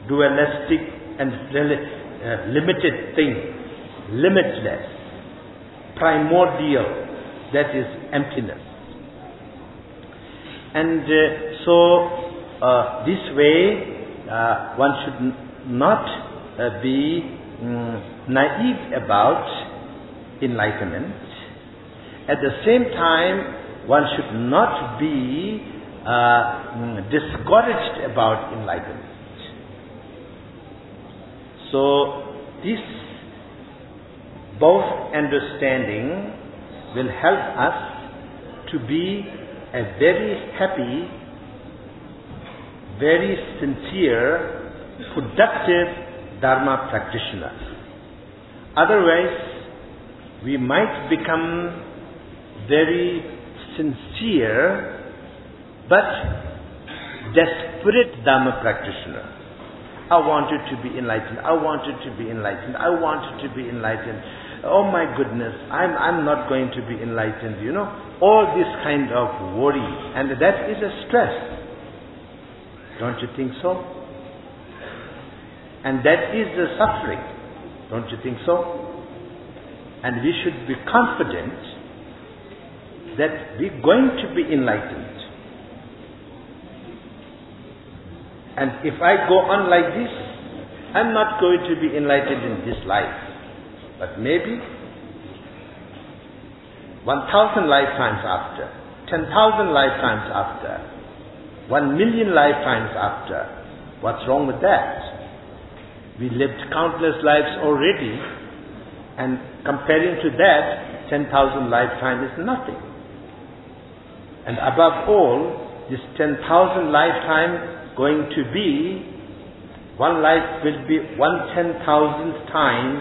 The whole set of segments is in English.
dualistic and limited thing, limitless, primordial, that is emptiness. And this way one should not be naive about enlightenment. At the same time, one should not be discouraged about enlightenment. So this both understanding will help us to be a very happy, very sincere, productive Dharma practitioner. Otherwise, we might become very sincere but desperate Dharma practitioner. I wanted to be enlightened. I wanted to be enlightened. I wanted to be enlightened. Oh my goodness, I'm not going to be enlightened, all this kind of worry, and that is a stress. Don't you think so? And that is the suffering. Don't you think so? And we should be confident that we're going to be enlightened. And if I go on like this, I'm not going to be enlightened in this life. But maybe 1,000 lifetimes after, 10,000 lifetimes after, 1 million lifetimes after. What's wrong with that? We lived countless lives already, and comparing to that, 10,000 lifetimes is nothing. And above all, this 10,000 lifetime going to be, one life will be 1/10,000th times,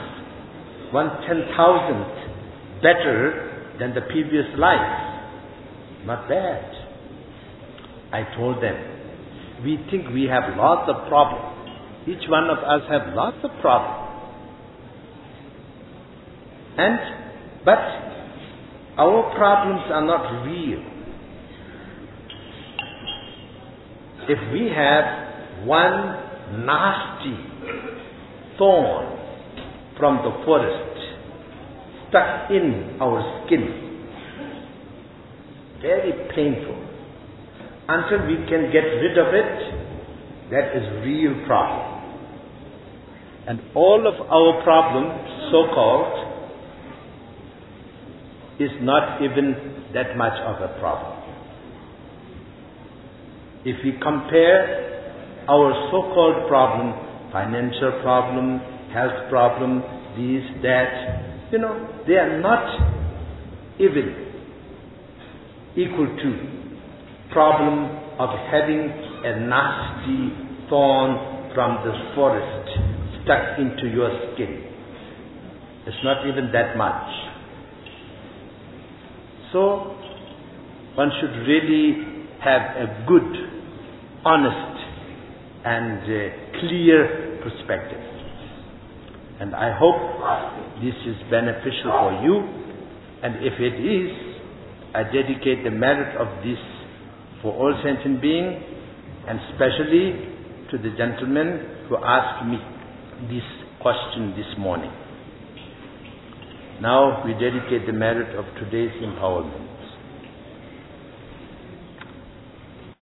1/10,000th better than the previous life. Not bad. I told them, we think we have lots of problems. Each one of us have lots of problems. But our problems are not real. If we have one nasty thorn from the forest stuck in our skin, very painful. Until we can get rid of it, that is real problem. And all of our problems, so-called, is not even that much of a problem. If we compare our so-called problem, financial problem, health problem, these, that, they are not even equal to problem of having a nasty thorn from the forest stuck into your skin. It's not even that much. So, one should really have a good, honest and clear perspective. And I hope this is beneficial for you, and if it is, I dedicate the merit of this for all sentient beings, and especially to the gentleman who asked me this question this morning. Now we dedicate the merit of today's empowerment.